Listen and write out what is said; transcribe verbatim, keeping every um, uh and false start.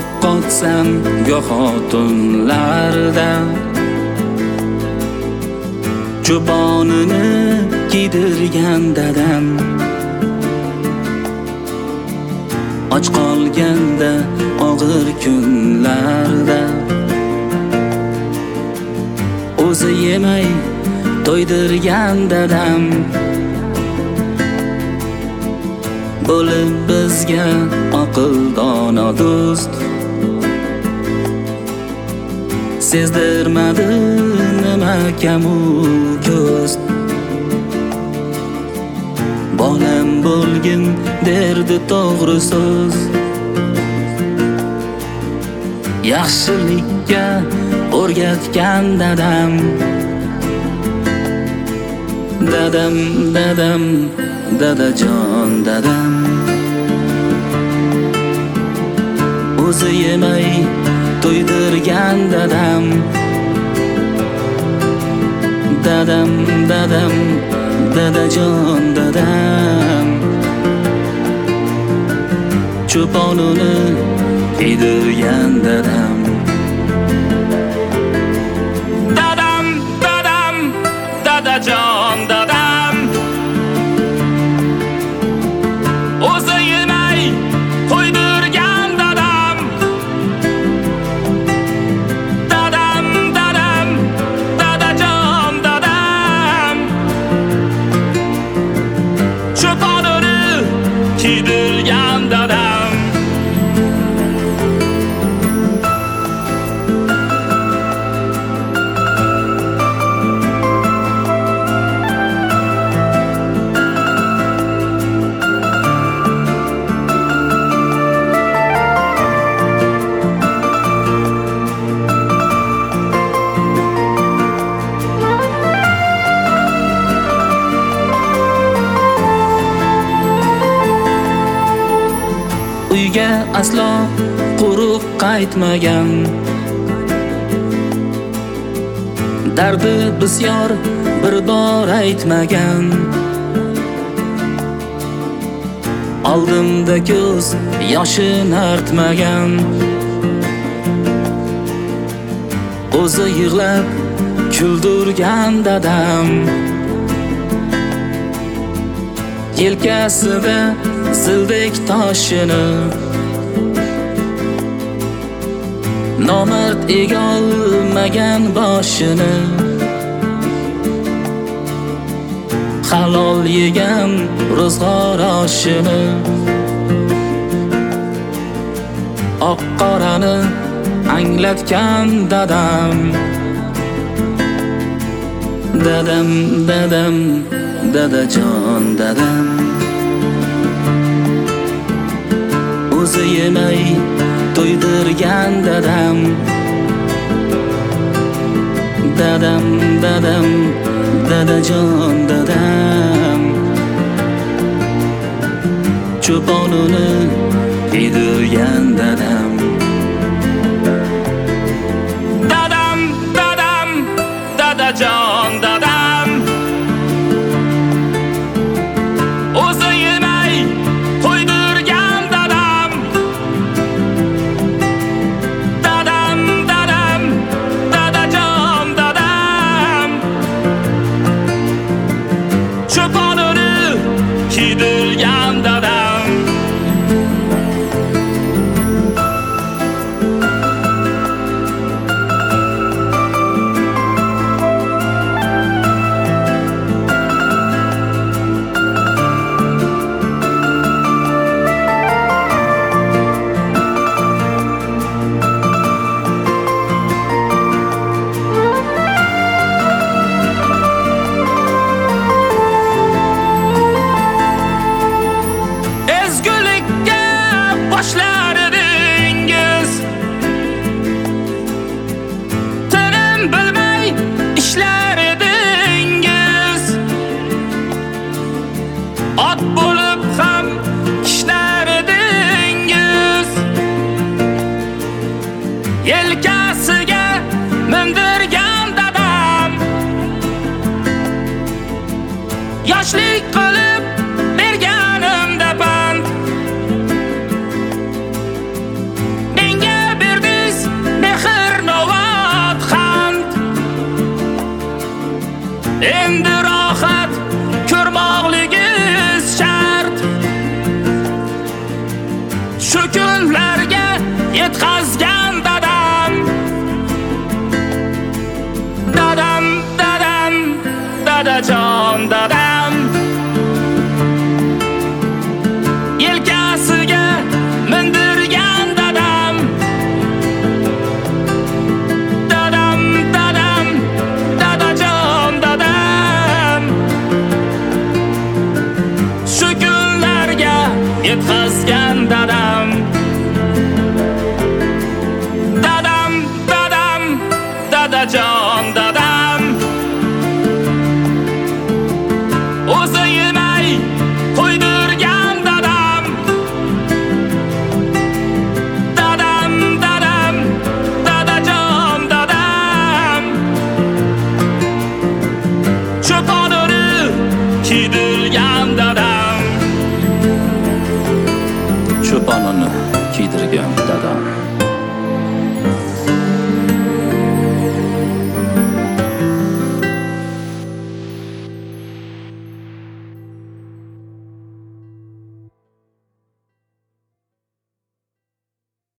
yo'qotsam goho tunlarda, cho'ponini kiydirgan dadam, och qolganda og'ir kunlarda, o'zi yemay to'ydirgan dadam, bo'lib bizga aql dono do'st, sezdirmadi nima kamu ko'z. Bolam bo'lgin derdi to'g'ri so'z, yaxshilikka o'rgatgan dadam, dadam, dadam, dadajon dadam, o'zi yemay to'ydirgan dadam, dadam, dadam, dadajon dadam, cho'ponini kiydirgan dadam, dadam, dadam, dadajon dadam, o'zi yemay to'ydirgan dadam, dadam, dadam, dadajon dadam, cho'ponini kiydirgan dadam. Uyga aslo quruq qaytmagan, dardi bisyor bir bor aytmagan, oldimda ko'z yoshin artmagan, o'zi yig'lab kuldirgan dadam, yelkasida zildek toshini, nomard egolmagan boshini, halol yegan ro'zg'or oshini, oq qorani anglatgan dadam, dadam, dadam, dadajon dadam, o'zi yemay to'ydirgan dadam, dadam, dadam, dadajon dadam, cho'ponini kiydirgan dadam, dadam, dadam, dadajon dadam, o'zi yemay to'ydirgan dadam, dadam, dadam, dadajon dadam, cho'ponini kiydirgan dadam. kunlarga yetkazgan dadam. Dadam, dadam, dadajon dadam. Yelka